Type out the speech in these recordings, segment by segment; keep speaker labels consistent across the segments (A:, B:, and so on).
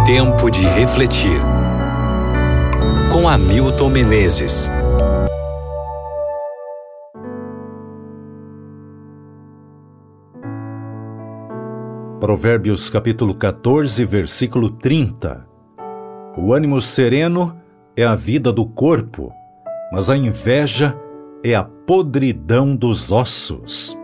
A: Tempo de refletir. Com Hamilton Menezes.
B: Provérbios capítulo 14, versículo 30. O ânimo sereno é a vida do corpo, mas a inveja é a podridão dos ossos.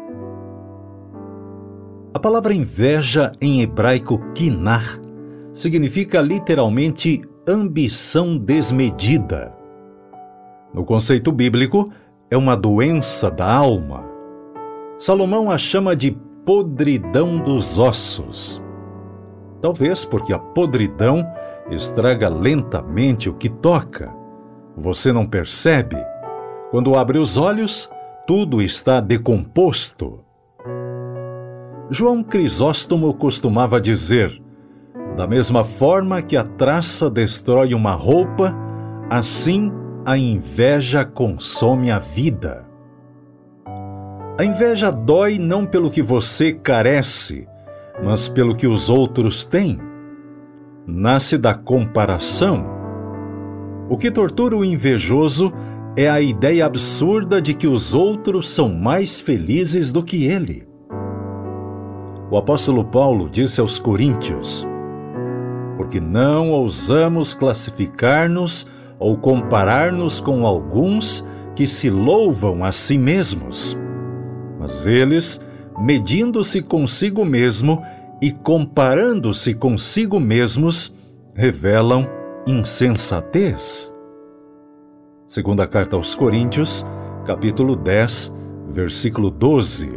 B: A palavra inveja em hebraico quinar significa literalmente ambição desmedida. No conceito bíblico, é uma doença da alma. Salomão a chama de podridão dos ossos. Talvez porque a podridão estraga lentamente o que toca. Você não percebe. Quando abre os olhos, tudo está decomposto. João Crisóstomo costumava dizer: da mesma forma que a traça destrói uma roupa, assim a inveja consome a vida. A inveja dói não pelo que você carece, mas pelo que os outros têm. Nasce da comparação. O que tortura o invejoso é a ideia absurda de que os outros são mais felizes do que ele. O apóstolo Paulo disse aos Coríntios: porque não ousamos classificar-nos ou comparar-nos com alguns que se louvam a si mesmos. Mas eles, medindo-se consigo mesmo e comparando-se consigo mesmos, revelam insensatez. Segunda carta aos Coríntios, capítulo 10, versículo 12.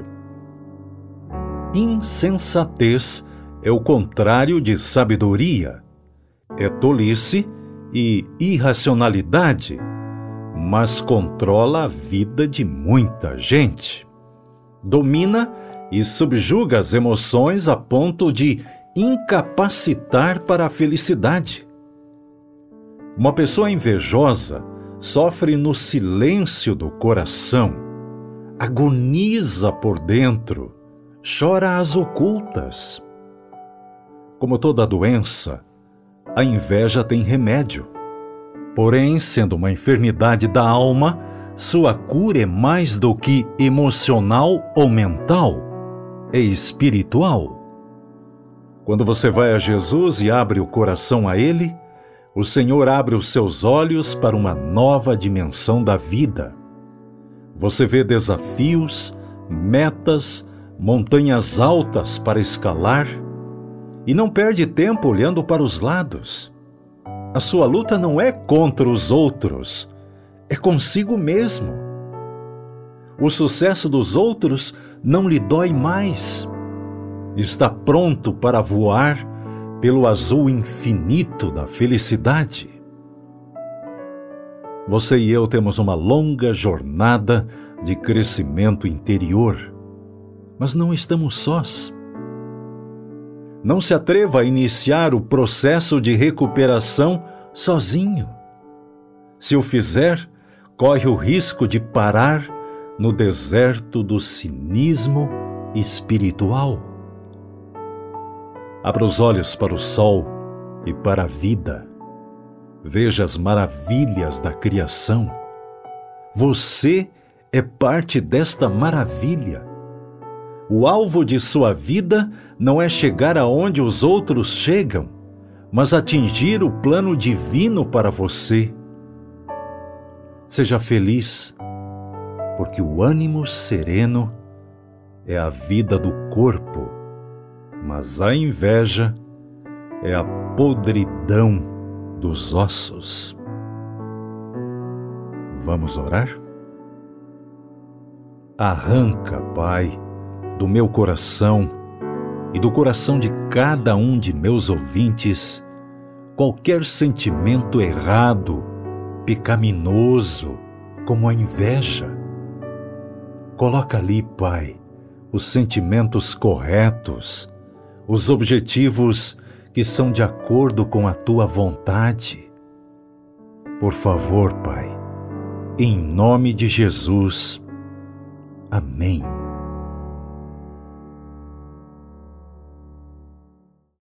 B: Insensatez é o contrário de sabedoria. É tolice e irracionalidade, mas controla a vida de muita gente. Domina e subjuga as emoções a ponto de incapacitar para a felicidade. Uma pessoa invejosa sofre no silêncio do coração, agoniza por dentro, chora às ocultas. Como toda doença, a inveja tem remédio. Porém, sendo uma enfermidade da alma, sua cura é mais do que emocional ou mental, é espiritual. Quando você vai a Jesus e abre o coração a Ele, o Senhor abre os seus olhos para uma nova dimensão da vida. Você vê desafios, metas, montanhas altas para escalar e não perde tempo olhando para os lados. A sua luta não é contra os outros, é consigo mesmo. O sucesso dos outros não lhe dói mais. Está pronto para voar pelo azul infinito da felicidade. Você e eu temos uma longa jornada de crescimento interior, mas não estamos sós. Não se atreva a iniciar o processo de recuperação sozinho. Se o fizer, corre o risco de parar no deserto do cinismo espiritual. Abra os olhos para o sol e para a vida. Veja as maravilhas da criação. Você é parte desta maravilha. O alvo de sua vida não é chegar aonde os outros chegam, mas atingir o plano divino para você. Seja feliz, porque o ânimo sereno é a vida do corpo, mas a inveja é a podridão dos ossos. Vamos orar? Arranca, Pai, do meu coração e do coração de cada um de meus ouvintes qualquer sentimento errado, pecaminoso, como a inveja. Coloca ali, Pai, os sentimentos corretos, os objetivos que são de acordo com a Tua vontade. Por favor, Pai, em nome de Jesus. Amém.